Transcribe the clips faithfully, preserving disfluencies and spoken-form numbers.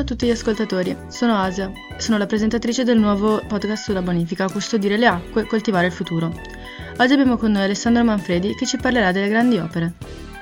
a tutti gli ascoltatori, sono Asia, sono la presentatrice del nuovo podcast sulla bonifica Custodire le acque, coltivare il futuro. Oggi abbiamo con noi Alessandro Manfredi che ci parlerà delle grandi opere.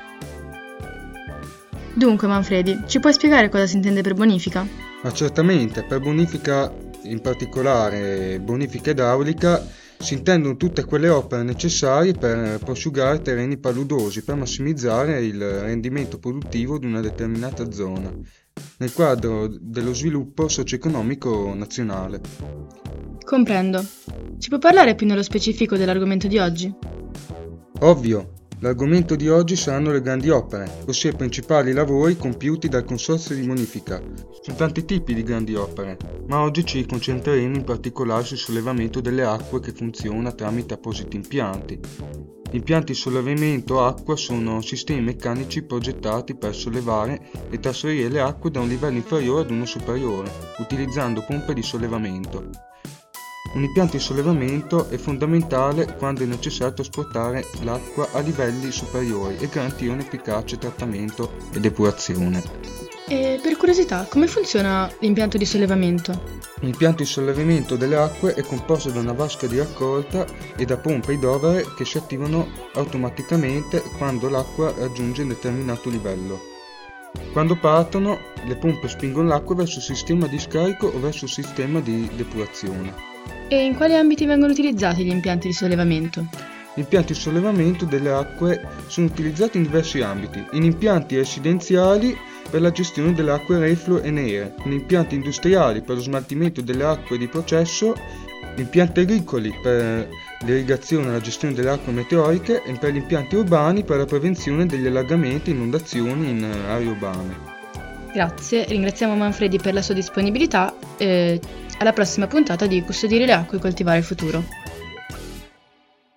Dunque Manfredi, ci puoi spiegare cosa si intende per bonifica? Ma certamente, per bonifica, in particolare bonifica idraulica, si intendono tutte quelle opere necessarie per prosciugare terreni paludosi per massimizzare il rendimento produttivo di una determinata zona, nel quadro dello sviluppo socio-economico nazionale. Comprendo. Ci puoi parlare più nello specifico dell'argomento di oggi? Ovvio, l'argomento di oggi saranno le grandi opere, ossia i principali lavori compiuti dal Consorzio di Bonifica. Sono tanti tipi di grandi opere, ma oggi ci concentreremo in particolare sul sollevamento delle acque che funziona tramite appositi impianti. Gli impianti di sollevamento acqua sono sistemi meccanici progettati per sollevare e trasferire le acque da un livello inferiore ad uno superiore, utilizzando pompe di sollevamento. Un impianto di sollevamento è fondamentale quando è necessario trasportare l'acqua a livelli superiori e garantire un efficace trattamento e depurazione. E per curiosità, come funziona l'impianto di sollevamento? L'impianto di sollevamento delle acque è composto da una vasca di raccolta e da pompe idrovere che si attivano automaticamente quando l'acqua raggiunge un determinato livello. Quando partono, le pompe spingono l'acqua verso il sistema di scarico o verso il sistema di depurazione. E in quali ambiti vengono utilizzati gli impianti di sollevamento? Gli impianti di sollevamento delle acque sono utilizzati in diversi ambiti: in impianti residenziali per la gestione delle acque reflue e nere, in impianti industriali per lo smaltimento delle acque di processo, in impianti agricoli per l'irrigazione e la gestione delle acque meteoriche e per gli impianti urbani per la prevenzione degli allagamenti e inondazioni in aree urbane. Grazie, ringraziamo Manfredi per la sua disponibilità e alla prossima puntata di Custodire le acque e coltivare il futuro.